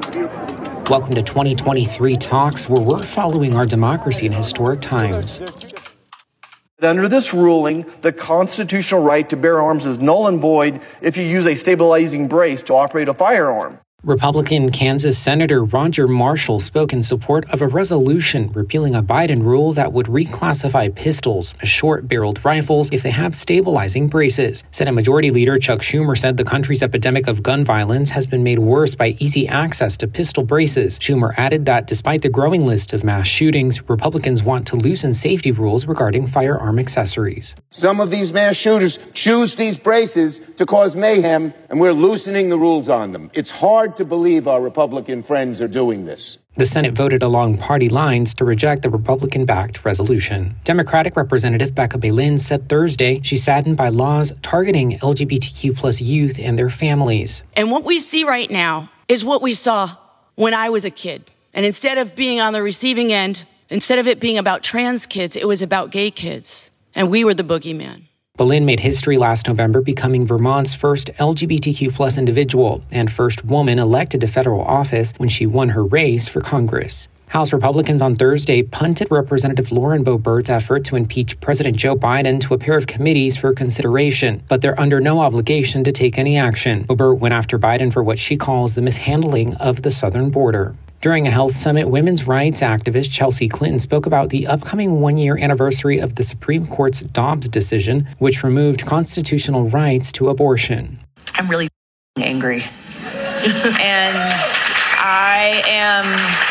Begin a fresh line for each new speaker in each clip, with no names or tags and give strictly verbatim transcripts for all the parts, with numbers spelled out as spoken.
Welcome to twenty twenty-three Talks, where we're following our democracy in historic times.
Under this ruling, the constitutional right to bear arms is null and void if you use a stabilizing brace to operate a firearm.
Republican Kansas Senator Roger Marshall spoke in support of a resolution repealing a Biden rule that would reclassify pistols as short-barreled rifles if they have stabilizing braces. Senate Majority Leader Chuck Schumer said the country's epidemic of gun violence has been made worse by easy access to pistol braces. Schumer added that despite the growing list of mass shootings, Republicans want to loosen safety rules regarding firearm accessories.
Some of these mass shooters choose these braces to cause mayhem, and we're loosening the rules on them. It's hard to believe our Republican friends are doing this.
The Senate voted along party lines to reject the Republican-backed resolution. Democratic Representative Becca Balin said Thursday she's saddened by laws targeting L G B T Q plus youth and their families.
And what we see right now is what we saw when I was a kid. And instead of being on the receiving end, instead of it being about trans kids, it was about gay kids. And we were the boogeyman.
Balin made history last November, becoming Vermont's first L G B T Q plus individual and first woman elected to federal office when she won her race for Congress. House Republicans on Thursday punted Representative Lauren Boebert's effort to impeach President Joe Biden to a pair of committees for consideration, but they're under no obligation to take any action. Boebert went after Biden for what she calls the mishandling of the southern border. During a health summit, women's rights activist Chelsea Clinton spoke about the upcoming one-year anniversary of the Supreme Court's Dobbs decision, which removed constitutional rights to abortion.
I'm really angry. and I am...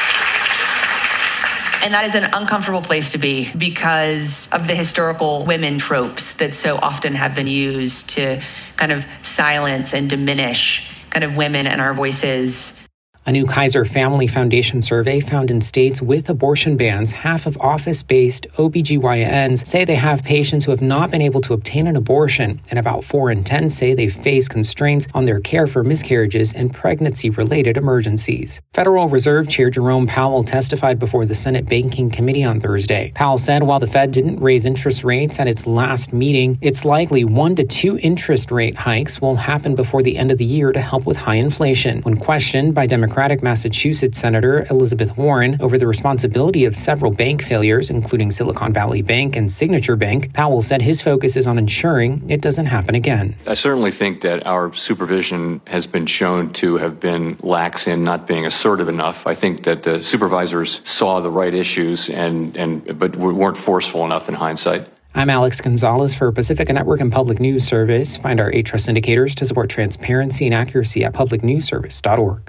And that is an uncomfortable place to be because of the historical women tropes that so often have been used to kind of silence and diminish kind of women and our voices.
A new Kaiser Family Foundation survey found in states with abortion bans, half of office-based O B G Y Ns say they have patients who have not been able to obtain an abortion, and about four in ten say they face constraints on their care for miscarriages and pregnancy-related emergencies. Federal Reserve Chair Jerome Powell testified before the Senate Banking Committee on Thursday. Powell said while the Fed didn't raise interest rates at its last meeting, it's likely one to two interest rate hikes will happen before the end of the year to help with high inflation. When questioned by Democratic Massachusetts Senator Elizabeth Warren over the responsibility of several bank failures, including Silicon Valley Bank and Signature Bank, Powell said his focus is on ensuring it doesn't happen again.
I certainly think that our supervision has been shown to have been lax in not being assertive enough. I think that the supervisors saw the right issues and, and but weren't forceful enough in hindsight.
I'm Alex Gonzalez for Pacifica Network and Public News Service. Find our A-Trust indicators to support transparency and accuracy at public news service dot org.